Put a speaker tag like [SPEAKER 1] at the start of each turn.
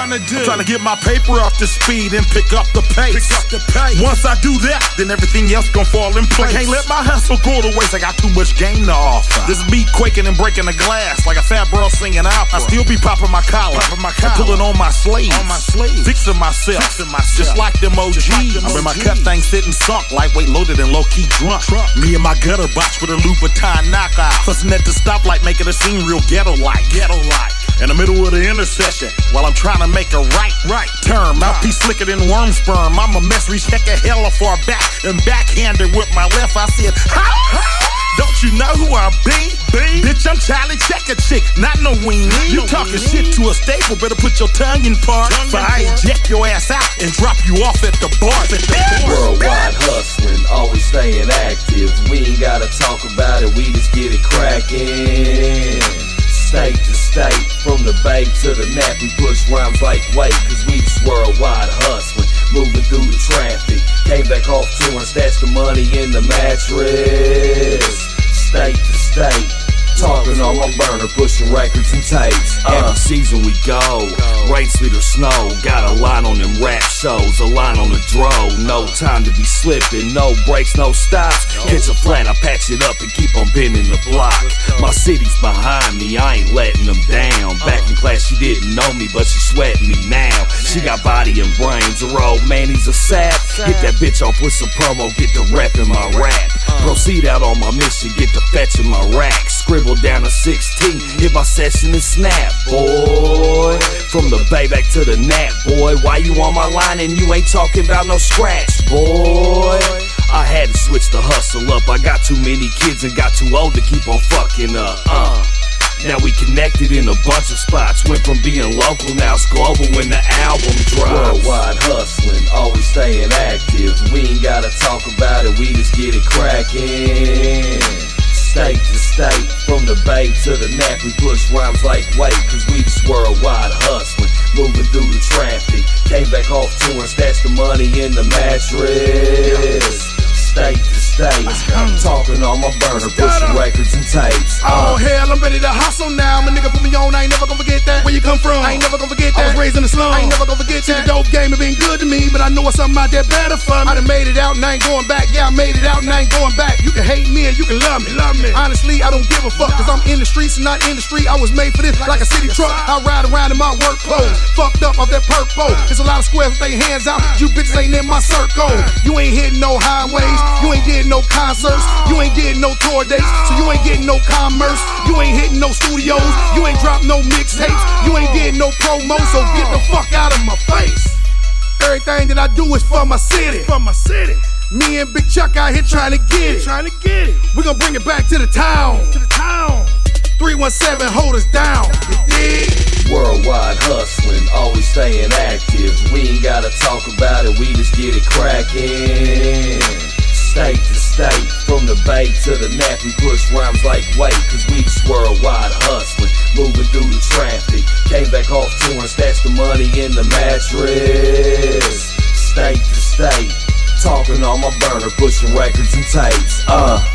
[SPEAKER 1] trying to do? I'm trying to get my paper up to speed and pick up the pace. Once I do that, then everything else gon' fall in place. I can't let my hustle go to waste. I got too much game to offer. This beat quaking and breaking the glass like a fat bro singing out. I still be popping my collar, pulling on my sleeves, fixing myself, just like them OGs. I'm in my cut thing sitting sunk, lightweight loaded and low key drunk. Me and my gutter box with a Louboutin knockout, fussing at the stoplight, making it seem real ghetto-like. In the middle of the intersection, while I'm trying to make a right turn. Mouthpiece slicker than worm sperm. I'm a mess, reach heck of hella far back and backhanded with my left. I said, don't you know who I be? Bitch, I'm Charlie Checker Chick, not no weenie. You talking shit to a staple, better put your tongue in part. For I eject your ass out and drop you off at the bar.
[SPEAKER 2] Worldwide hustling, always staying active. We ain't gotta talk about it, we just get it cracking. State to state, from the bay to the nap, we push rhymes like weight, cause we just worldwide hustling, moving through the traffic. Came back off tour and stashed the money in the mattress. State to state, talking on my burner, pushing records and tapes. Every season we go, rain, sleet or snow. Got a line on them rap shows, a line on the dro. No time to be slipping, no breaks, no stops. Catch a flat, I patch it up and keep on bending the block. My city's behind me, I ain't letting them down. Back in class she didn't know me, but she sweating me now. She got body and brains, her old man he's a sap. Hit that bitch off with some promo, get the rep in my rap. Proceed out on my mission, get to fetching my rack. Scribble down to 16, hit my session and snap, boy. From the bay back to the nap, boy. Why you on my line and you ain't talking about no scratch, boy? I had to switch the hustle up. I got too many kids and got too old to keep on fucking up. Now we connected in a bunch of spots. Went from being local, now it's global when the album drops. Worldwide hustling, always staying active. We ain't gotta talk about it, we just get it cracking. State to state, from the bay to the nap, we push rhymes like weight, cause we just worldwide hustling, moving through the traffic. Came back off tour and stashed the money in the mattress. State to state, I'm talking on my burner, pushing records and tapes.
[SPEAKER 3] Oh hell, I'm ready to hustle now. My nigga put me on, I ain't never gonna forget that. Where you come from? I ain't never gonna forget that. I was raised in the slum, I ain't never gonna forget that. The dope game, it been good to me, but I know it's something out there better for me. I done made it out and I ain't going back. Yeah, I made it out and I ain't going back. You can hate me or you can love me. Honestly, I don't give a fuck, cause I'm in the streets and not in the street. I was made for this like a city truck. I ride around in my work clothes, fucked up off that purple. There's a lot of squares with their hands out. You bitches ain't in my circle. You ain't hitting no highways, you ain't did no concerts, you ain't did no tour dates, so you ain't getting no commerce. You ain't hitting no studios, you ain't dropped no mixtapes, you ain't did no promo, so get the fuck out of my face. Everything that I do is for my city. Me and Big Chuck out here trying to get it. We gon' bring it back to the town. 317, hold us down.
[SPEAKER 2] Worldwide hustling, always staying active. We ain't gotta talk about it, we just get it cracking. State to state, from the bay to the nap, we push rhymes like weight, cause we just worldwide hustling, moving through the traffic. Came back off tour and stashed the money in the mattress. State to state, talking on my burner, pushing records and tapes.